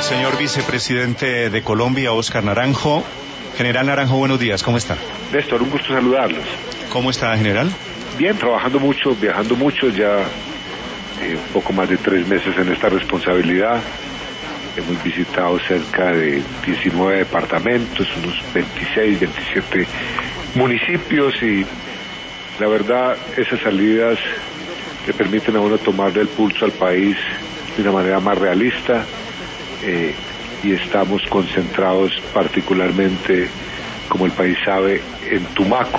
Señor vicepresidente de Colombia, Óscar Naranjo. General Naranjo, buenos días, ¿cómo está? Néstor, un gusto saludarlos. ¿Cómo está, general? Bien, trabajando mucho, viajando mucho, ya un poco más de 3 meses en esta responsabilidad. Hemos visitado cerca de 19 departamentos, unos 26, 27 municipios y la verdad esas salidas le permiten a uno tomarle el pulso al país de una manera más realista y estamos concentrados particularmente, como el país sabe, en Tumaco,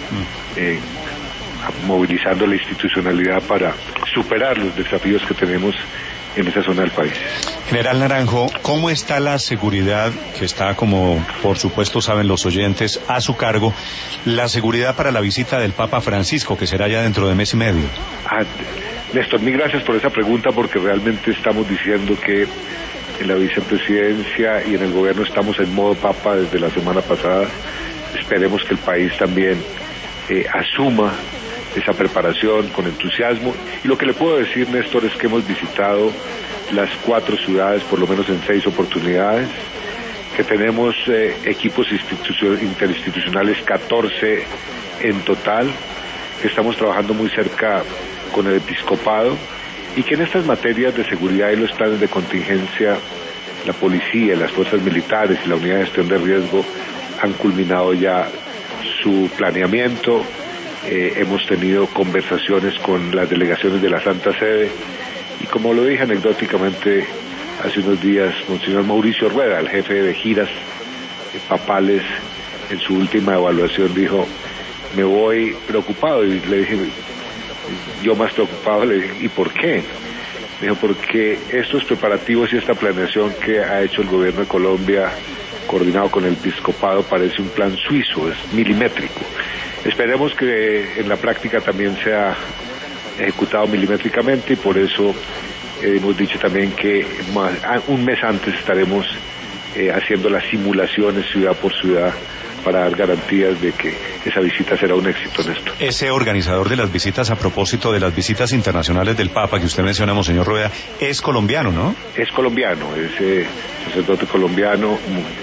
movilizando la institucionalidad para superar los desafíos que tenemos en esa zona del país. General Naranjo, ¿cómo está la seguridad que está, como por supuesto saben los oyentes, a su cargo, la seguridad para la visita del Papa Francisco, que será ya dentro de mes y medio? Néstor, mil gracias por esa pregunta, porque realmente estamos diciendo que en la vicepresidencia y en el gobierno estamos en modo Papa desde la semana pasada. Esperemos que el país también asuma esa preparación con entusiasmo. Y lo que le puedo decir, Néstor, es que hemos visitado las 4 ciudades, por lo menos en 6 oportunidades, que tenemos equipos interinstitucionales, 14 en total, que estamos trabajando muy cerca con el episcopado, y que en estas materias de seguridad y los planes de contingencia, la policía, las fuerzas militares y la unidad de gestión de riesgo han culminado ya su planeamiento. Hemos tenido conversaciones con las delegaciones de la Santa Sede y, como lo dije anecdóticamente hace unos días, Monseñor Mauricio Rueda, el jefe de giras papales, en su última evaluación dijo: me voy preocupado. Y le dije, yo más preocupado, le dije, ¿y por qué? Me dijo, porque estos preparativos y esta planeación que ha hecho el gobierno de Colombia, coordinado con el episcopado, parece un plan suizo, es milimétrico. Esperemos que en la práctica también sea ejecutado milimétricamente, y por eso hemos dicho también que un mes antes estaremos haciendo las simulaciones ciudad por ciudad para dar garantías de que esa visita será un éxito, Néstor. Ese organizador de las visitas, a propósito de las visitas internacionales del Papa que usted menciona, Monseñor Rueda, es colombiano, ¿no? Es colombiano, es sacerdote colombiano.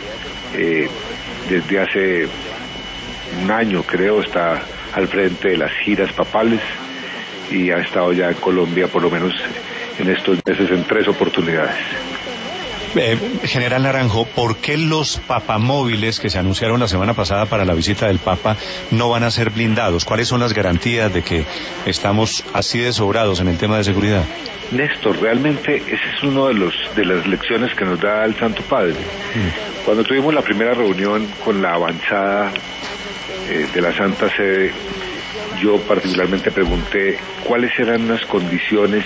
Desde hace un año, creo, está al frente de las giras papales y ha estado ya en Colombia, por lo menos en estos meses, en 3 oportunidades. General Naranjo, ¿por qué los papamóviles que se anunciaron la semana pasada para la visita del Papa no van a ser blindados? ¿Cuáles son las garantías de que estamos así de sobrados en el tema de seguridad? Néstor, realmente ese es uno de las lecciones que nos da el Santo Padre. Cuando tuvimos la primera reunión con la avanzada de la Santa Sede, yo particularmente pregunté cuáles eran las condiciones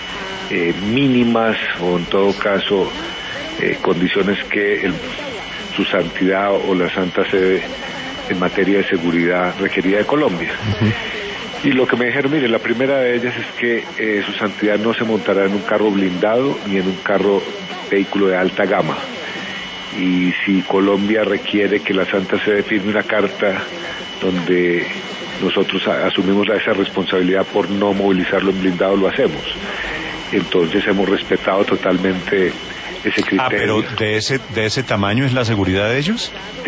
mínimas, o en todo caso condiciones que su santidad o la Santa Sede en materia de seguridad requería de Colombia. Y lo que me dijeron, mire, la primera de ellas es que su santidad no se montará en un carro blindado ni en un vehículo de alta gama. Y si Colombia requiere que la Santa Sede firme una carta donde nosotros asumimos esa responsabilidad por no movilizarlo en blindado, lo hacemos. Entonces hemos respetado totalmente ese criterio. ¿Pero de ese tamaño es la seguridad de ellos?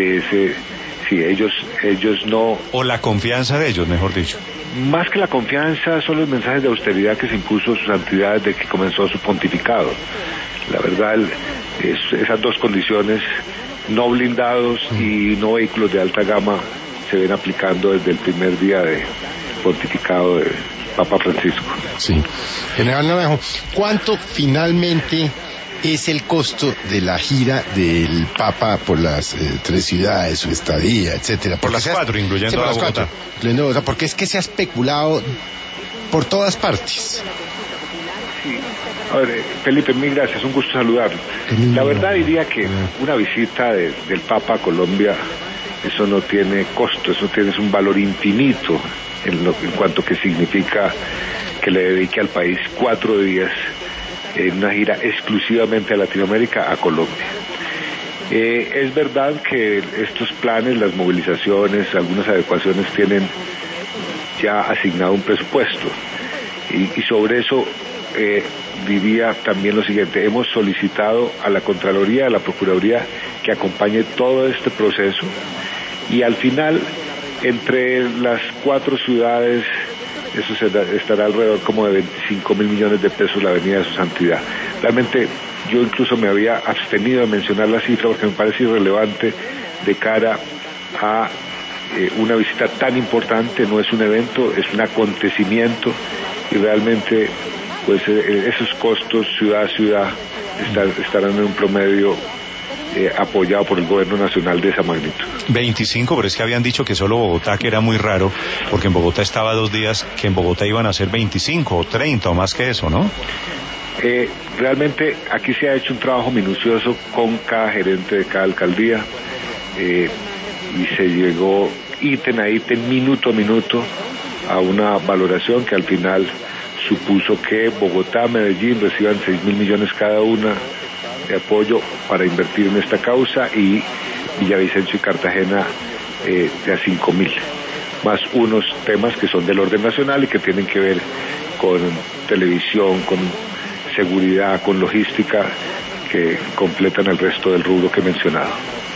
Sí, ellos no... O la confianza de ellos, mejor dicho. Más que la confianza, son los mensajes de austeridad que se impuso su santidad desde que comenzó su pontificado. La verdad, esas 2 condiciones, no blindados y no vehículos de alta gama, se ven aplicando desde el primer día de pontificado de Papa Francisco. Sí. General Naranjo, ¿cuánto finalmente es el costo de la gira del Papa por las 3 ciudades, su estadía, etcétera? Por las 4, incluyendo a Bogotá. O sea, porque es que se ha especulado por todas partes. Sí. A ver, Felipe, mil gracias, un gusto saludarlo. La verdad diría que una visita del Papa a Colombia, eso no tiene costo, eso tiene un valor infinito en cuanto que significa que le dedique al país 4 días en una gira exclusivamente a Latinoamérica, a Colombia. Es verdad que estos planes, las movilizaciones, algunas adecuaciones tienen ya asignado un presupuesto y sobre eso diría también lo siguiente: hemos solicitado a la Contraloría, a la Procuraduría, que acompañe todo este proceso, y al final, entre las 4 ciudades, eso estará alrededor como de 25.000 millones de pesos la avenida de su santidad. Realmente yo incluso me había abstenido de mencionar la cifra porque me parece irrelevante de cara a una visita tan importante. No es un evento, es un acontecimiento, y realmente pues esos costos ciudad a ciudad estarán en un promedio apoyado por el gobierno nacional de esa magnitud. 25, pero es que habían dicho que solo Bogotá, que era muy raro, porque en Bogotá estaba 2 días, que en Bogotá iban a ser 25 o 30 o más que eso, ¿no? Realmente aquí se ha hecho un trabajo minucioso con cada gerente de cada alcaldía, y se llegó ítem a ítem, minuto a minuto, a una valoración que al final supuso que Bogotá, Medellín reciban 6.000 millones cada una de apoyo para invertir en esta causa, y Villavicencio y Cartagena de a 5.000, más unos temas que son del orden nacional y que tienen que ver con televisión, con seguridad, con logística, que completan el resto del rubro que he mencionado.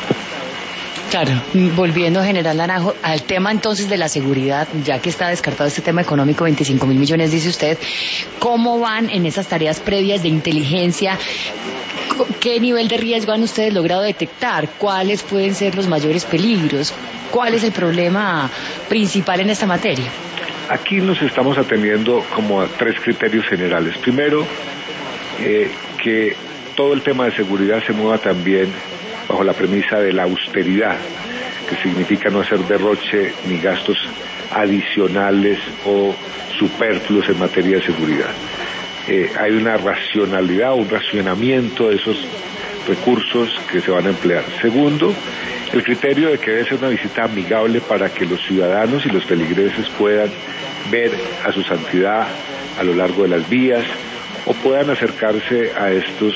Claro, volviendo, general Naranjo, al tema entonces de la seguridad, ya que está descartado este tema económico, 25.000 millones, dice usted, ¿cómo van en esas tareas previas de inteligencia? ¿Qué nivel de riesgo han ustedes logrado detectar? ¿Cuáles pueden ser los mayores peligros? ¿Cuál es el problema principal en esta materia? Aquí nos estamos atendiendo como a 3 criterios generales. Primero, que todo el tema de seguridad se mueva también bajo la premisa de la austeridad, que significa no hacer derroche ni gastos adicionales o superfluos en materia de seguridad. Hay una racionalidad, un racionamiento de esos recursos que se van a emplear. Segundo, el criterio de que debe ser una visita amigable para que los ciudadanos y los feligreses puedan ver a su santidad a lo largo de las vías, o puedan acercarse a estos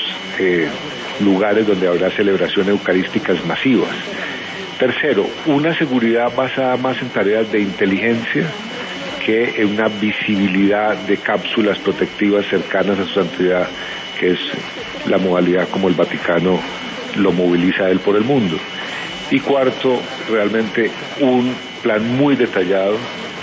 lugares donde habrá celebraciones eucarísticas masivas. Tercero, una seguridad basada más en tareas de inteligencia que en una visibilidad de cápsulas protectivas cercanas a su santidad, que es la modalidad como el Vaticano lo moviliza a él por el mundo. Y cuarto, realmente un plan muy detallado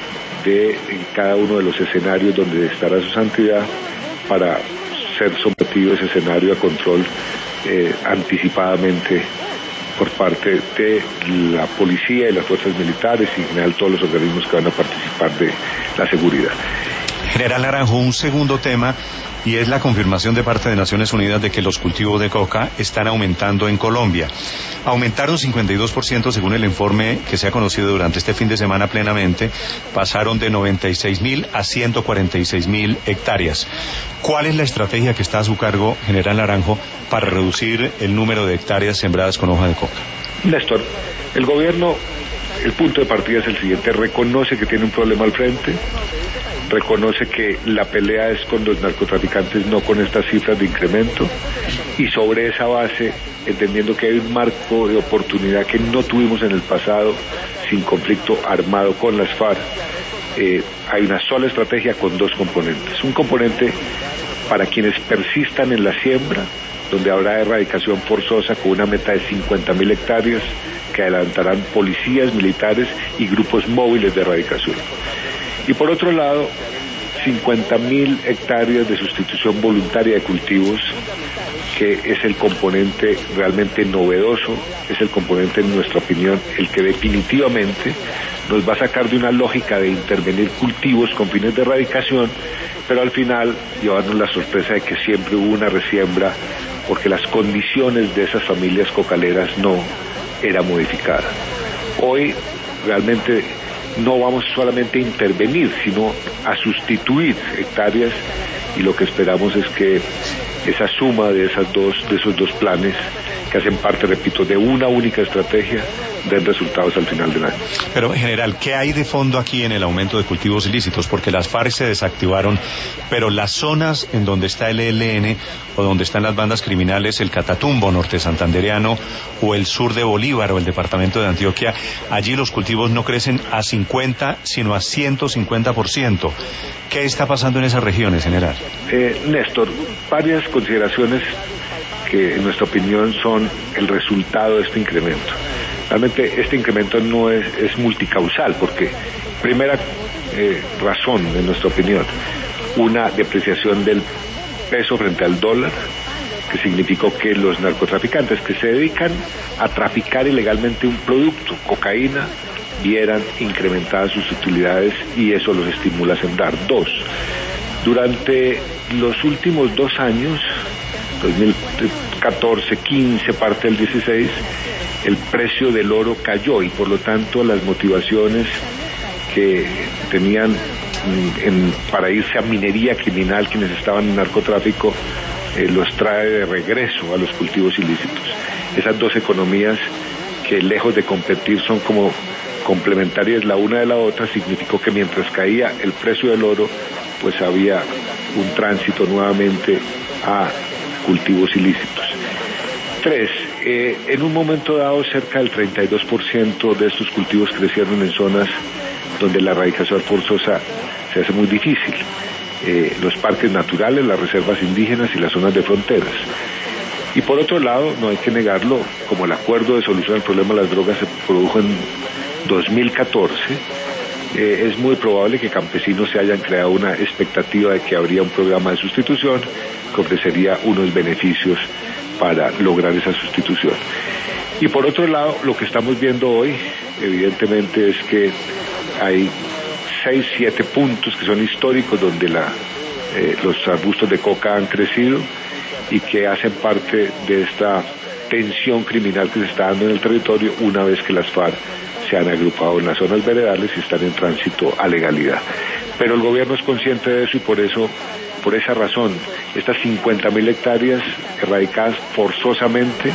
de cada uno de los escenarios donde estará su santidad, para ser sometido ese escenario a control anticipadamente por parte de la policía y las fuerzas militares, y en general todos los organismos que van a participar de la seguridad. General Naranjo, un segundo tema, y es la confirmación de parte de Naciones Unidas de que los cultivos de coca están aumentando en Colombia. Aumentaron 52% según el informe que se ha conocido durante este fin de semana plenamente, pasaron de 96.000 a 146.000 hectáreas. ¿Cuál es la estrategia que está a su cargo, General Naranjo, para reducir el número de hectáreas sembradas con hoja de coca? Néstor, el gobierno, el punto de partida es el siguiente: reconoce que tiene un problema al frente, reconoce que la pelea es con los narcotraficantes, no con estas cifras de incremento, y sobre esa base, entendiendo que hay un marco de oportunidad que no tuvimos en el pasado, sin conflicto armado con las FARC, hay una sola estrategia con 2 componentes. Un componente para quienes persistan en la siembra, donde habrá erradicación forzosa con una meta de 50.000 hectáreas que adelantarán policías, militares y grupos móviles de erradicación. Y por otro lado, 50.000 hectáreas de sustitución voluntaria de cultivos, que es el componente realmente novedoso, es el componente, en nuestra opinión, el que definitivamente nos va a sacar de una lógica de intervenir cultivos con fines de erradicación, pero al final llevarnos la sorpresa de que siempre hubo una resiembra, porque las condiciones de esas familias cocaleras no eran modificadas. Hoy realmente no vamos solamente a intervenir, sino a sustituir hectáreas, y lo que esperamos es que esa suma de esos dos planes que hacen parte, repito, de una única estrategia, den resultados al final del año. Pero, general, ¿qué hay de fondo aquí en el aumento de cultivos ilícitos? Porque las FARC se desactivaron, pero las zonas en donde está el ELN o donde están las bandas criminales, el Catatumbo norte santandereano o el sur de Bolívar o el departamento de Antioquia, allí los cultivos no crecen a 50, sino a 150%. ¿Qué está pasando en esas regiones, general? Néstor, varias consideraciones que en nuestra opinión son el resultado de este incremento. Realmente este incremento no es multicausal, porque primera razón, en nuestra opinión, una depreciación del peso frente al dólar, que significó que los narcotraficantes que se dedican a traficar ilegalmente un producto, cocaína, vieran incrementadas sus utilidades y eso los estimula a sembrar. Dos, durante los últimos 2 años, 2014, 15, parte del 16, el precio del oro cayó y por lo tanto las motivaciones que tenían para irse a minería criminal quienes estaban en narcotráfico los trae de regreso a los cultivos ilícitos. Esas dos economías que lejos de competir son como complementarias la una de la otra, significó que mientras caía el precio del oro, pues había un tránsito nuevamente a cultivos ilícitos. 3. En un momento dado, cerca del 32% de estos cultivos crecieron en zonas donde la erradicación forzosa se hace muy difícil. Los parques naturales, las reservas indígenas y las zonas de fronteras. Y por otro lado, no hay que negarlo, como el acuerdo de solución al problema de las drogas se produjo en 2014, es muy probable que campesinos se hayan creado una expectativa de que habría un programa de sustitución que ofrecería unos beneficios para lograr esa sustitución. Y por otro lado, lo que estamos viendo hoy, evidentemente, es que hay 6, 7 puntos que son históricos donde los arbustos de coca han crecido y que hacen parte de esta tensión criminal que se está dando en el territorio una vez que las FARC se han agrupado en las zonas veredales y están en tránsito a legalidad. Pero el gobierno es consciente de eso y por esa razón, estas 50.000 hectáreas erradicadas forzosamente,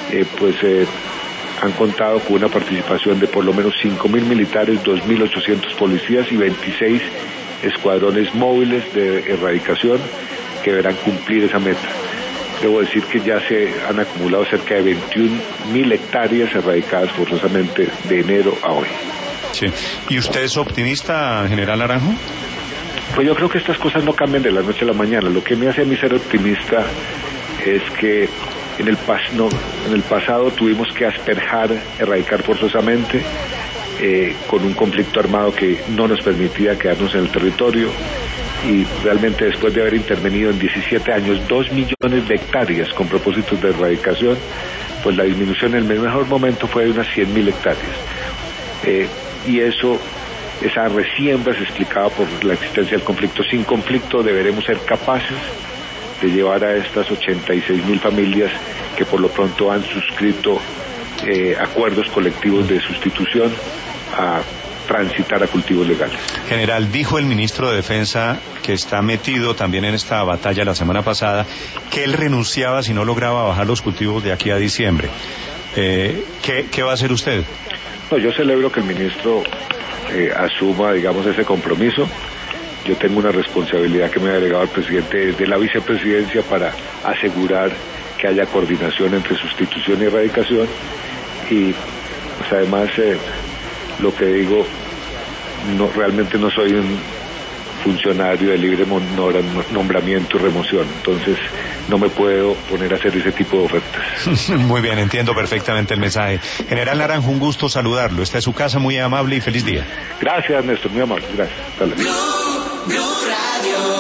han contado con una participación de por lo menos 5.000 militares, 2.800 policías y 26 escuadrones móviles de erradicación que deberán cumplir esa meta. Debo decir que ya se han acumulado cerca de 21.000 hectáreas erradicadas forzosamente de enero a hoy. Sí. ¿Y usted es optimista, general Naranjo? Pues yo creo que estas cosas no cambian de la noche a la mañana. Lo que me hace a mí ser optimista es que en el pasado tuvimos que asperjar, erradicar forzosamente, con un conflicto armado que no nos permitía quedarnos en el territorio. Y realmente después de haber intervenido en 17 años 2 millones de hectáreas con propósitos de erradicación, pues la disminución en el mejor momento fue de unas 100.000 hectáreas. Y esa resiembra se explicaba por la existencia del conflicto. Sin conflicto deberemos ser capaces de llevar a estas 86.000 familias que por lo pronto han suscrito acuerdos colectivos de sustitución a transitar a cultivos legales. General, dijo el ministro de Defensa, que está metido también en esta batalla la semana pasada, que él renunciaba si no lograba bajar los cultivos de aquí a diciembre. ¿Qué va a hacer usted? No, yo celebro que el ministro asuma, digamos, ese compromiso. Yo tengo una responsabilidad que me ha delegado el presidente de la vicepresidencia para asegurar que haya coordinación entre sustitución y erradicación. Y pues, además, lo que digo, realmente no soy un funcionario de libre nombramiento y remoción, entonces no me puedo poner a hacer ese tipo de ofertas. Muy bien, entiendo perfectamente el mensaje. General Naranjo, un gusto saludarlo. Está en su casa, muy amable y feliz día. Gracias, Néstor, muy amable, gracias. Hasta luego.